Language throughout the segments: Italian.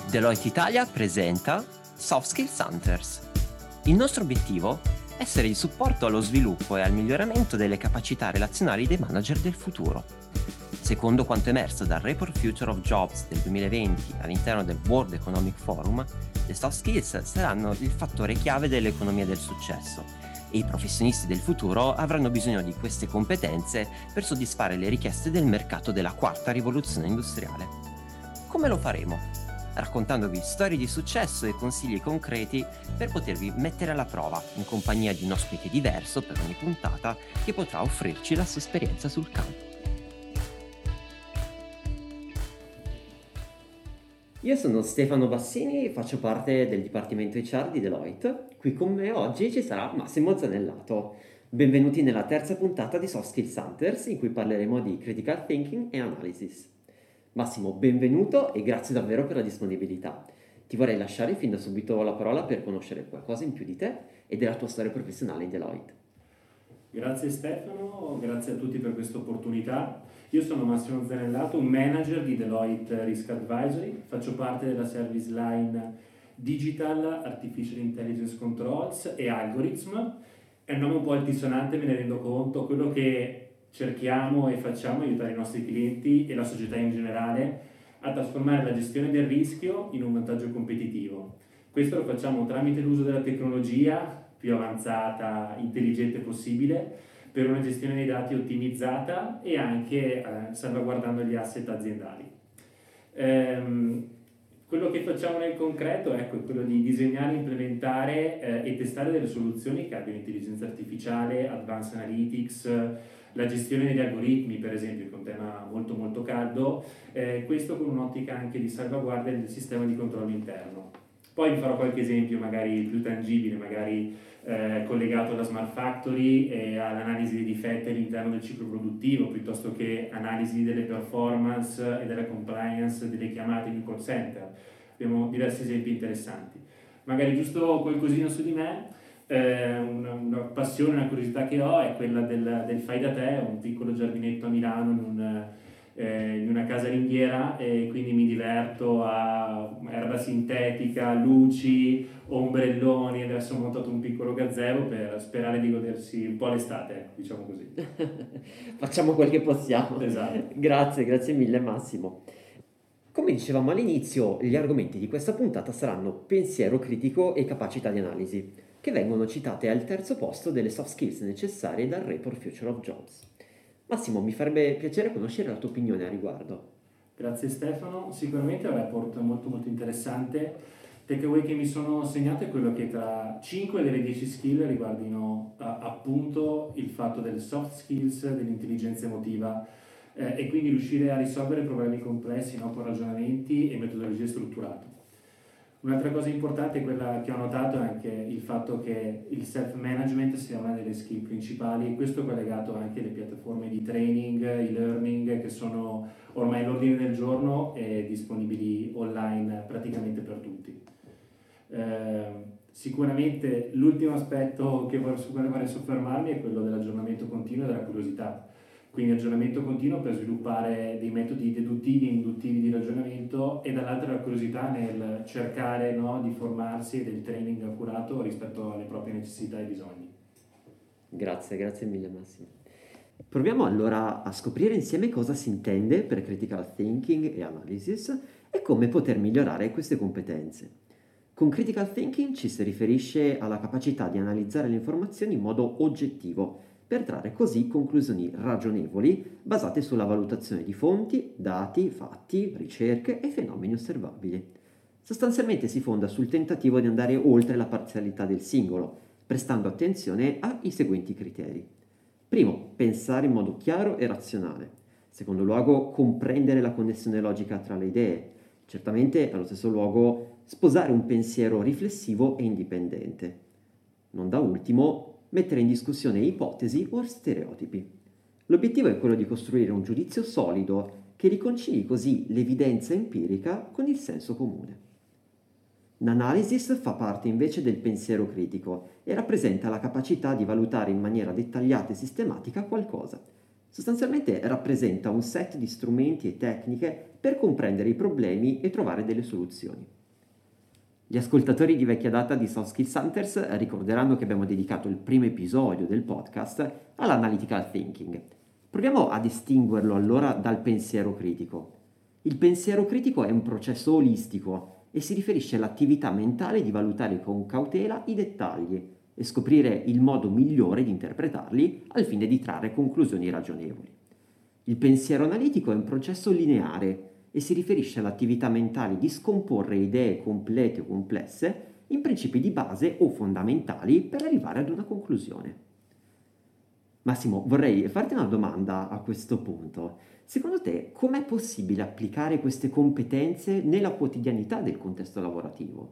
Deloitte Italia presenta Soft Skills Hunters. Il nostro obiettivo è essere di supporto allo sviluppo e al miglioramento delle capacità relazionali dei manager del futuro. Secondo quanto emerso dal Report Future of Jobs del 2020 all'interno del World Economic Forum, le soft skills saranno il fattore chiave dell'economia del successo e i professionisti del futuro avranno bisogno di queste competenze per soddisfare le richieste del mercato della quarta rivoluzione industriale. Come lo faremo? Raccontandovi storie di successo e consigli concreti per potervi mettere alla prova in compagnia di un ospite diverso per ogni puntata che potrà offrirci la sua esperienza sul campo. Io sono Stefano Bassini, faccio parte del Dipartimento HR di Deloitte. Qui con me oggi ci sarà Massimo Zanellato. Benvenuti nella terza puntata di Soft Skills Hunters, in cui parleremo di Critical Thinking e Analysis. Massimo, benvenuto e grazie davvero per la disponibilità. Ti vorrei lasciare fin da subito la parola per conoscere qualcosa in più di te e della tua storia professionale in Deloitte. Grazie Stefano, grazie a tutti per questa opportunità. Io sono Massimo Zanellato, un manager di Deloitte Risk Advisory, faccio parte della service line Digital Artificial Intelligence Controls e Algorithm. È un nome un po' altisonante, me ne rendo conto. Quello che cerchiamo e facciamo è aiutare i nostri clienti e la società in generale a trasformare la gestione del rischio in un vantaggio competitivo. Questo lo facciamo tramite l'uso della tecnologia più avanzata, intelligente possibile, per una gestione dei dati ottimizzata e anche salvaguardando gli asset aziendali. Quello che facciamo nel concreto è quello di disegnare, implementare e testare delle soluzioni che abbiano intelligenza artificiale, advanced analytics, la gestione degli algoritmi, per esempio, che è un tema molto molto caldo, questo con un'ottica anche di salvaguardia del sistema di controllo interno. Poi vi farò qualche esempio magari più tangibile, magari collegato alla Smart Factory e all'analisi dei difetti all'interno del ciclo produttivo, piuttosto che analisi delle performance e della compliance delle chiamate in call center. Abbiamo diversi esempi interessanti. Magari giusto qualcosina su di me. Una passione, una curiosità che ho è quella del fai da te, un piccolo giardinetto a Milano in una casalingiera, e quindi mi diverto a erba sintetica, luci, ombrelloni. Adesso ho montato un piccolo gazebo per sperare di godersi un po' l'estate, diciamo così. Facciamo quel che possiamo. Esatto. Grazie mille Massimo. Come dicevamo all'inizio, gli argomenti di questa puntata saranno pensiero critico e capacità di analisi, che vengono citate al terzo posto delle soft skills necessarie dal Report Future of Jobs. Massimo, mi farebbe piacere conoscere la tua opinione a riguardo. Grazie Stefano, sicuramente è un report molto molto interessante. Takeaway che mi sono segnato è quello che tra 5 delle 10 skill riguardino appunto il fatto delle soft skills, dell'intelligenza emotiva e quindi riuscire a risolvere problemi complessi, no, con ragionamenti e metodologie strutturate. Un'altra cosa importante è quella che ho notato è anche il fatto che il self-management sia una delle skill principali, e questo è collegato anche alle piattaforme di training, e-learning, che sono ormai all'ordine del giorno e disponibili online praticamente per tutti. Sicuramente l'ultimo aspetto su cui vorrei soffermarmi è quello dell'aggiornamento continuo e della curiosità. Quindi aggiornamento continuo per sviluppare dei metodi deduttivi e induttivi di ragionamento, e dall'altra la curiosità nel cercare, no, di formarsi e del training accurato rispetto alle proprie necessità e bisogni. Grazie mille Massimo. Proviamo allora a scoprire insieme cosa si intende per critical thinking e analysis e come poter migliorare queste competenze. Con critical thinking ci si riferisce alla capacità di analizzare le informazioni in modo oggettivo, per trarre così conclusioni ragionevoli basate sulla valutazione di fonti, dati, fatti, ricerche e fenomeni osservabili. Sostanzialmente si fonda sul tentativo di andare oltre la parzialità del singolo, prestando attenzione ai seguenti criteri. Primo, pensare in modo chiaro e razionale. Secondo luogo, comprendere la connessione logica tra le idee. Certamente, allo stesso luogo, sposare un pensiero riflessivo e indipendente. Non da ultimo, mettere in discussione ipotesi o stereotipi. L'obiettivo è quello di costruire un giudizio solido che riconcili così l'evidenza empirica con il senso comune. L'analysis fa parte invece del pensiero critico e rappresenta la capacità di valutare in maniera dettagliata e sistematica qualcosa. Sostanzialmente rappresenta un set di strumenti e tecniche per comprendere i problemi e trovare delle soluzioni. Gli ascoltatori di vecchia data di Soft Skills Hunters ricorderanno che abbiamo dedicato il primo episodio del podcast all'analytical thinking. Proviamo a distinguerlo allora dal pensiero critico. Il pensiero critico è un processo olistico e si riferisce all'attività mentale di valutare con cautela i dettagli e scoprire il modo migliore di interpretarli al fine di trarre conclusioni ragionevoli. Il pensiero analitico è un processo lineare e si riferisce all'attività mentale di scomporre idee complete o complesse in principi di base o fondamentali per arrivare ad una conclusione. Massimo, vorrei farti una domanda a questo punto. Secondo te, com'è possibile applicare queste competenze nella quotidianità del contesto lavorativo?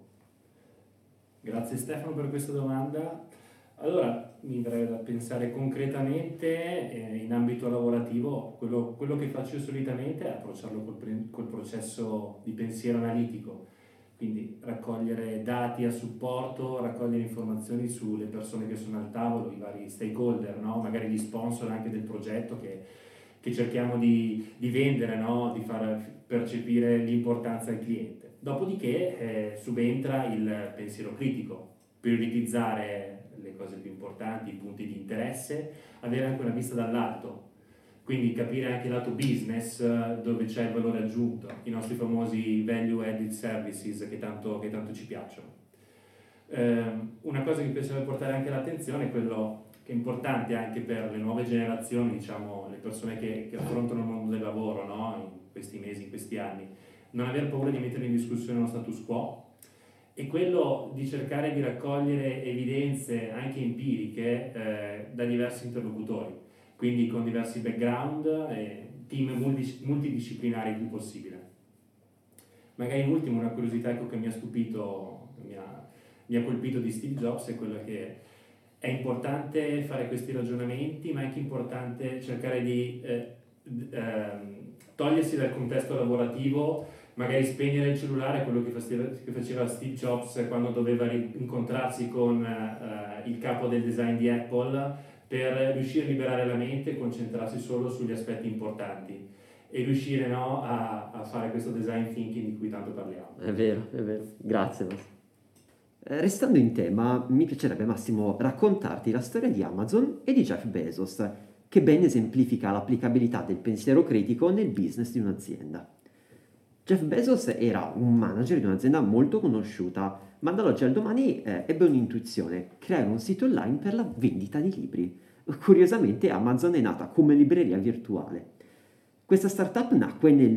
Grazie Stefano per questa domanda. Allora, mi verrebbe da pensare concretamente in ambito lavorativo, quello che faccio io solitamente è approcciarlo col processo di pensiero analitico, quindi raccogliere dati a supporto, raccogliere informazioni sulle persone che sono al tavolo, i vari stakeholder, no? Magari gli sponsor anche del progetto che cerchiamo di vendere, no? Di far percepire l'importanza al cliente. Dopodiché subentra il pensiero critico, prioritizzare le cose più importanti, i punti di interesse, avere anche una vista dall'alto, quindi capire anche il lato business dove c'è il valore aggiunto, i nostri famosi value added services che tanto ci piacciono. Una cosa che mi piacerebbe portare anche all'attenzione è quello che è importante anche per le nuove generazioni, diciamo le persone che affrontano il mondo del lavoro, no? In questi mesi, in questi anni, non aver paura di mettere in discussione lo status quo e quello di cercare di raccogliere evidenze anche empiriche da diversi interlocutori, quindi con diversi background e team multidisciplinari il più possibile. Magari in ultimo una curiosità che mi ha stupito, mi ha colpito di Steve Jobs è quella che è importante fare questi ragionamenti, ma è anche importante cercare di togliersi dal contesto lavorativo, magari spegnere il cellulare, quello che faceva Steve Jobs quando doveva incontrarsi con il capo del design di Apple per riuscire a liberare la mente e concentrarsi solo sugli aspetti importanti e riuscire a fare questo design thinking di cui tanto parliamo. È vero, grazie Massimo. Restando in tema, mi piacerebbe Massimo raccontarti la storia di Amazon e di Jeff Bezos, che ben esemplifica l'applicabilità del pensiero critico nel business di un'azienda. Jeff Bezos era un manager di un'azienda molto conosciuta, ma dall'oggi al domani ebbe un'intuizione: creare un sito online per la vendita di libri. Curiosamente Amazon è nata come libreria virtuale. Questa startup nacque nel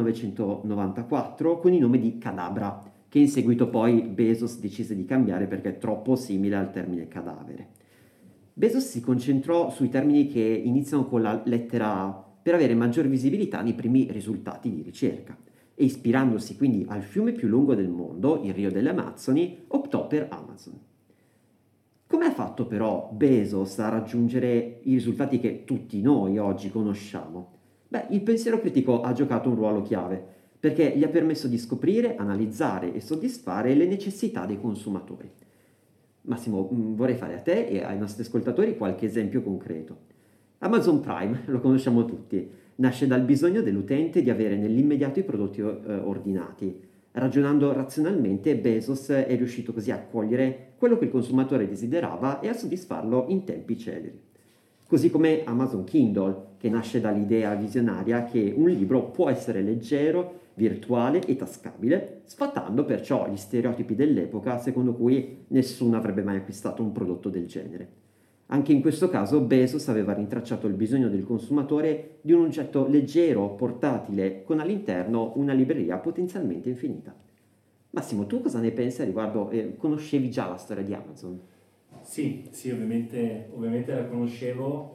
1994 con il nome di Cadabra, che in seguito poi Bezos decise di cambiare perché è troppo simile al termine cadavere. Bezos si concentrò sui termini che iniziano con la lettera A per avere maggior visibilità nei primi risultati di ricerca e ispirandosi quindi al fiume più lungo del mondo, il Rio delle Amazzoni, optò per Amazon. Come ha fatto però Bezos a raggiungere i risultati che tutti noi oggi conosciamo? Beh, il pensiero critico ha giocato un ruolo chiave, perché gli ha permesso di scoprire, analizzare e soddisfare le necessità dei consumatori. Massimo, vorrei fare a te e ai nostri ascoltatori qualche esempio concreto. Amazon Prime, lo conosciamo tutti, nasce dal bisogno dell'utente di avere nell'immediato i prodotti ordinati. Ragionando razionalmente, Bezos è riuscito così a cogliere quello che il consumatore desiderava e a soddisfarlo in tempi celeri. Così come Amazon Kindle, che nasce dall'idea visionaria che un libro può essere leggero, virtuale e tascabile, sfatando perciò gli stereotipi dell'epoca secondo cui nessuno avrebbe mai acquistato un prodotto del genere. Anche in questo caso Bezos aveva rintracciato il bisogno del consumatore di un oggetto leggero, portatile, con all'interno una libreria potenzialmente infinita. Massimo, tu cosa ne pensi a riguardo? Conoscevi già la storia di Amazon? Sì, ovviamente la conoscevo.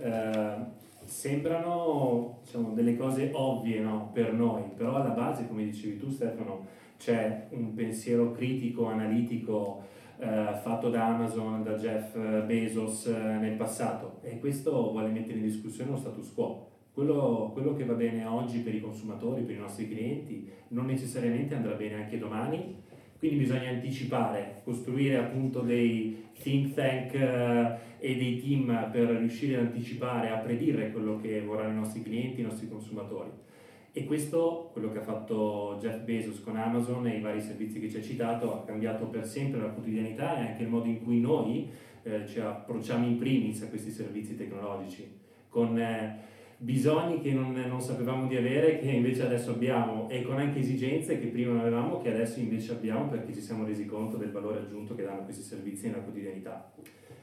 Sembrano, diciamo, delle cose ovvie, no, per noi, però alla base, come dicevi tu Stefano, c'è un pensiero critico, analitico fatto da Amazon, da Jeff Bezos nel passato, e questo vuole mettere in discussione lo status quo. Quello che va bene oggi per i consumatori, per i nostri clienti, non necessariamente andrà bene anche domani, quindi bisogna anticipare, costruire appunto dei think tank e dei team per riuscire ad anticipare, a predire quello che vorranno i nostri clienti, i nostri consumatori. E questo, quello che ha fatto Jeff Bezos con Amazon e i vari servizi che ci ha citato, ha cambiato per sempre la quotidianità e anche il modo in cui noi ci approcciamo in primis a questi servizi tecnologici, con bisogni che non sapevamo di avere, che invece adesso abbiamo, e con anche esigenze che prima non avevamo, che adesso invece abbiamo perché ci siamo resi conto del valore aggiunto che danno questi servizi nella quotidianità.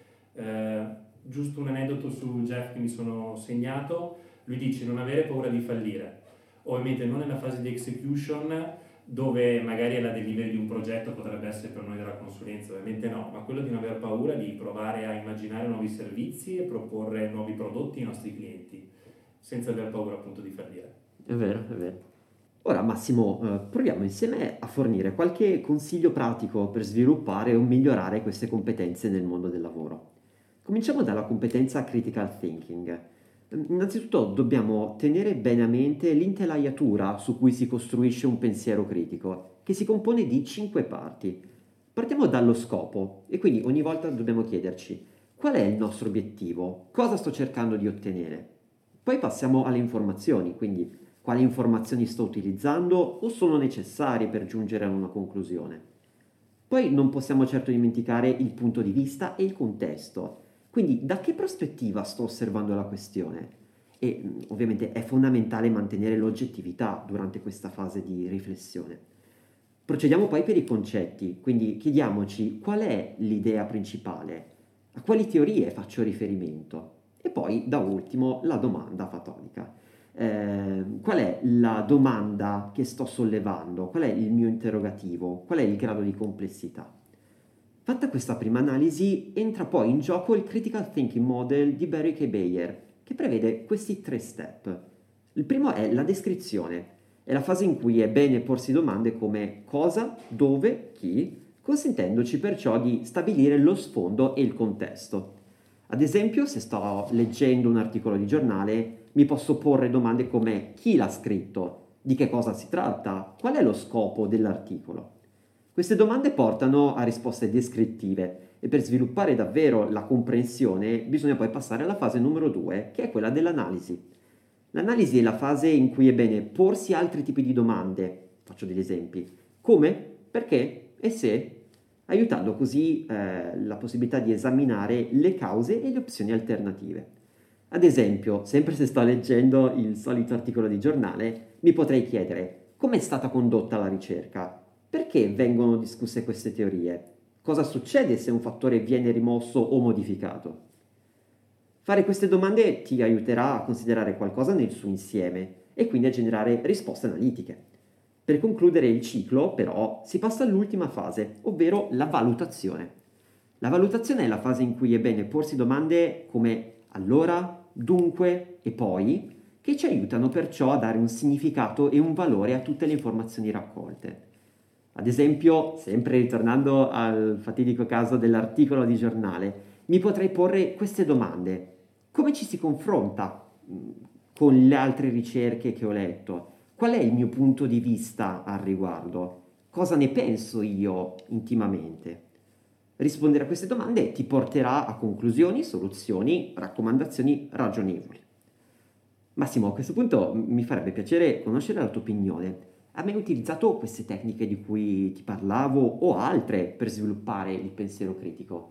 Giusto un aneddoto su Jeff che mi sono segnato, lui dice non avere paura di fallire. Ovviamente non nella fase di execution, dove magari la delivery di un progetto potrebbe essere per noi della consulenza, ovviamente no, ma quello di non aver paura di provare a immaginare nuovi servizi e proporre nuovi prodotti ai nostri clienti, senza aver paura appunto di fallire. È vero, è vero. Ora Massimo, proviamo insieme a fornire qualche consiglio pratico per sviluppare o migliorare queste competenze nel mondo del lavoro. Cominciamo dalla competenza critical thinking. Innanzitutto dobbiamo tenere bene a mente l'intelaiatura su cui si costruisce un pensiero critico, che si compone di 5 parti. Partiamo dallo scopo e quindi ogni volta dobbiamo chiederci qual è il nostro obiettivo, cosa sto cercando di ottenere. Poi passiamo alle informazioni, quindi quali informazioni sto utilizzando o sono necessarie per giungere a una conclusione. Poi non possiamo certo dimenticare il punto di vista e il contesto, quindi da che prospettiva sto osservando la questione? E ovviamente è fondamentale mantenere l'oggettività durante questa fase di riflessione. Procediamo poi per i concetti, quindi chiediamoci qual è l'idea principale, a quali teorie faccio riferimento e poi da ultimo la domanda fatonica. Qual è la domanda che sto sollevando? Qual è il mio interrogativo? Qual è il grado di complessità? Fatta questa prima analisi, entra poi in gioco il Critical Thinking Model di Barry K. Bayer, che prevede questi 3 step. Il primo è la descrizione, è la fase in cui è bene porsi domande come cosa, dove, chi, consentendoci perciò di stabilire lo sfondo e il contesto. Ad esempio, se sto leggendo un articolo di giornale, mi posso porre domande come chi l'ha scritto, di che cosa si tratta, qual è lo scopo dell'articolo. Queste domande portano a risposte descrittive e per sviluppare davvero la comprensione bisogna poi passare alla fase numero 2, che è quella dell'analisi. L'analisi è la fase in cui è bene porsi altri tipi di domande, faccio degli esempi, come, perché e se, aiutando così la possibilità di esaminare le cause e le opzioni alternative. Ad esempio, sempre se sto leggendo il solito articolo di giornale, mi potrei chiedere come è stata condotta la ricerca, perché vengono discusse queste teorie, cosa succede se un fattore viene rimosso o modificato. Fare queste domande ti aiuterà a considerare qualcosa nel suo insieme e quindi a generare risposte analitiche. Per concludere il ciclo, però, si passa all'ultima fase, ovvero la valutazione. La valutazione è la fase in cui è bene porsi domande come allora, dunque e poi, che ci aiutano perciò a dare un significato e un valore a tutte le informazioni raccolte. Ad esempio, sempre ritornando al fatidico caso dell'articolo di giornale, mi potrei porre queste domande. Come ci si confronta con le altre ricerche che ho letto? Qual è il mio punto di vista al riguardo? Cosa ne penso io intimamente? Rispondere a queste domande ti porterà a conclusioni, soluzioni, raccomandazioni ragionevoli. Massimo, a questo punto mi farebbe piacere conoscere la tua opinione. Hai mai utilizzato queste tecniche di cui ti parlavo o altre per sviluppare il pensiero critico?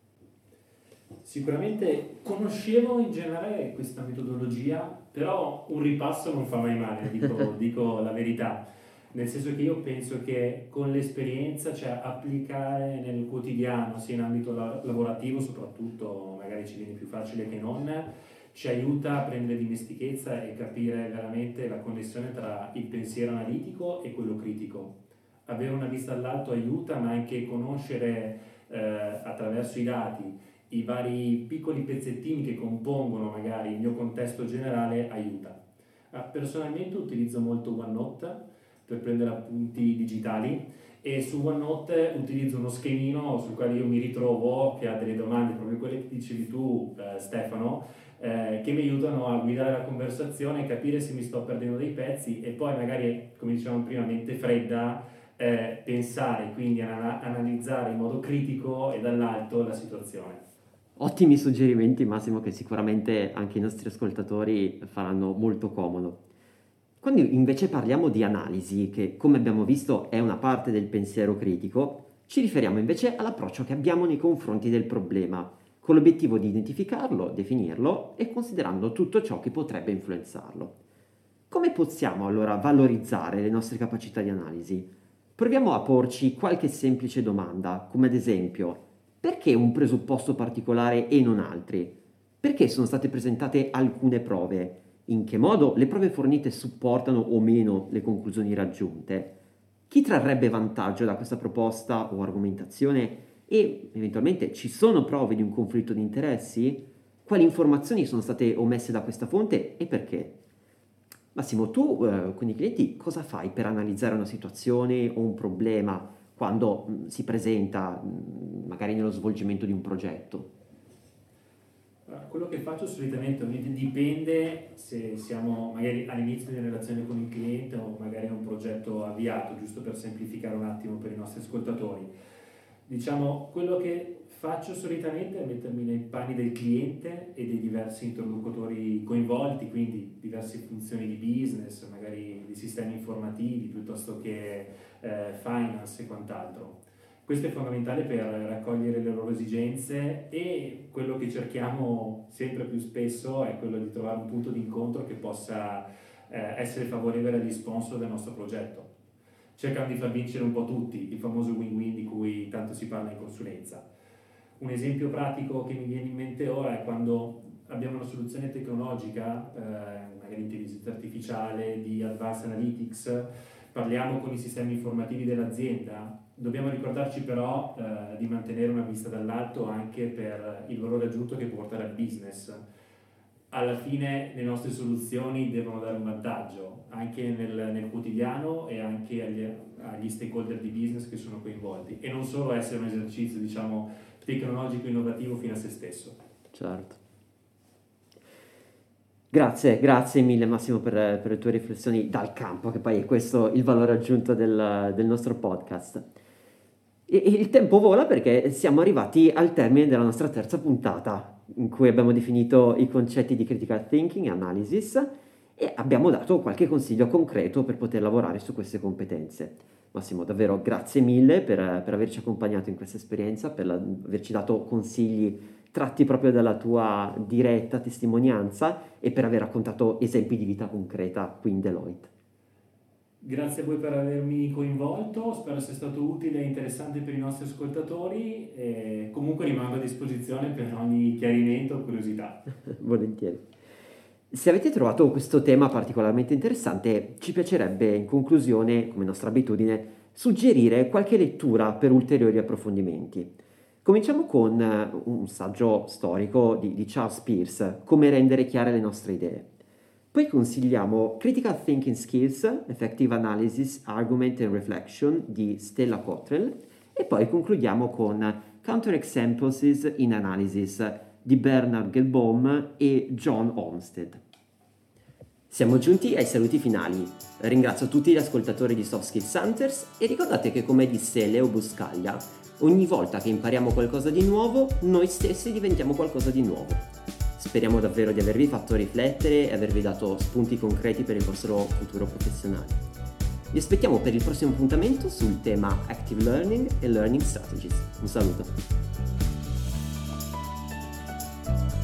Sicuramente conoscevo in generale questa metodologia, però un ripasso non fa mai male, dico la verità, nel senso che io penso che con l'esperienza, cioè applicare nel quotidiano, sia in ambito lavorativo soprattutto, magari ci viene più facile che non, ci aiuta a prendere dimestichezza e capire veramente la connessione tra il pensiero analitico e quello critico. Avere una vista dall'alto aiuta, ma anche conoscere attraverso i dati i vari piccoli pezzettini che compongono magari il mio contesto generale aiuta. Personalmente utilizzo molto OneNote per prendere appunti digitali e su OneNote utilizzo uno schemino sul quale io mi ritrovo che ha delle domande, proprio quelle che dicevi tu Stefano, che mi aiutano a guidare la conversazione, capire se mi sto perdendo dei pezzi e poi magari, come dicevamo prima, mente fredda, pensare, quindi analizzare in modo critico e dall'alto la situazione. Ottimi suggerimenti, Massimo, che sicuramente anche i nostri ascoltatori faranno molto comodo. Quando invece parliamo di analisi, che come abbiamo visto è una parte del pensiero critico, ci riferiamo invece all'approccio che abbiamo nei confronti del problema, con l'obiettivo di identificarlo, definirlo e considerando tutto ciò che potrebbe influenzarlo. Come possiamo allora valorizzare le nostre capacità di analisi? Proviamo a porci qualche semplice domanda, come ad esempio, perché un presupposto particolare e non altri? Perché sono state presentate alcune prove? In che modo le prove fornite supportano o meno le conclusioni raggiunte? Chi trarrebbe vantaggio da questa proposta o argomentazione? E eventualmente ci sono prove di un conflitto di interessi? Quali informazioni sono state omesse da questa fonte e perché? Massimo, tu con i clienti cosa fai per analizzare una situazione o un problema quando si presenta magari nello svolgimento di un progetto? Quello che faccio solitamente ovviamente dipende se siamo magari all'inizio di una relazione con il cliente o magari è un progetto avviato, giusto per semplificare un attimo per i nostri ascoltatori. Diciamo, quello che faccio solitamente è mettermi nei panni del cliente e dei diversi interlocutori coinvolti, quindi diverse funzioni di business, magari di sistemi informativi piuttosto che finance e quant'altro. Questo è fondamentale per raccogliere le loro esigenze e quello che cerchiamo sempre più spesso è quello di trovare un punto di incontro che possa essere favorevole agli sponsor del nostro progetto. Cercano di far vincere un po' tutti, il famoso win-win di cui tanto si parla in consulenza. Un esempio pratico che mi viene in mente ora è quando abbiamo una soluzione tecnologica, magari intelligenza artificiale, di advanced analytics, parliamo con i sistemi informativi dell'azienda, dobbiamo ricordarci però di mantenere una vista dall'alto anche per il valore aggiunto che può portare al business. Alla fine le nostre soluzioni devono dare un vantaggio anche nel quotidiano e anche agli stakeholder di business che sono coinvolti e non solo essere un esercizio, diciamo, tecnologico innovativo fino a se stesso. Certo. Grazie mille Massimo per le tue riflessioni dal campo, che poi è questo il valore aggiunto del nostro podcast. E il tempo vola perché siamo arrivati al termine della nostra terza puntata, in cui abbiamo definito i concetti di critical thinking e analysis e abbiamo dato qualche consiglio concreto per poter lavorare su queste competenze. Massimo, davvero grazie mille per averci accompagnato in questa esperienza, per averci dato consigli tratti proprio dalla tua diretta testimonianza e per aver raccontato esempi di vita concreta qui in Deloitte. Grazie a voi per avermi coinvolto, spero sia stato utile e interessante per i nostri ascoltatori e comunque rimango a disposizione per ogni chiarimento o curiosità. Volentieri. Se avete trovato questo tema particolarmente interessante, ci piacerebbe in conclusione, come nostra abitudine, suggerire qualche lettura per ulteriori approfondimenti. Cominciamo con un saggio storico di Charles Peirce, Come rendere chiare le nostre idee. Poi consigliamo Critical Thinking Skills, Effective Analysis, Argument and Reflection di Stella Cottrell e poi concludiamo con Counterexamples in Analysis di Bernard Gelbaum e John Olmsted. Siamo giunti ai saluti finali. Ringrazio tutti gli ascoltatori di Soft Skills Hunters e ricordate che, come disse Leo Buscaglia, ogni volta che impariamo qualcosa di nuovo, noi stessi diventiamo qualcosa di nuovo. Speriamo davvero di avervi fatto riflettere e avervi dato spunti concreti per il vostro futuro professionale. Vi aspettiamo per il prossimo appuntamento sul tema Active Learning e Learning Strategies. Un saluto.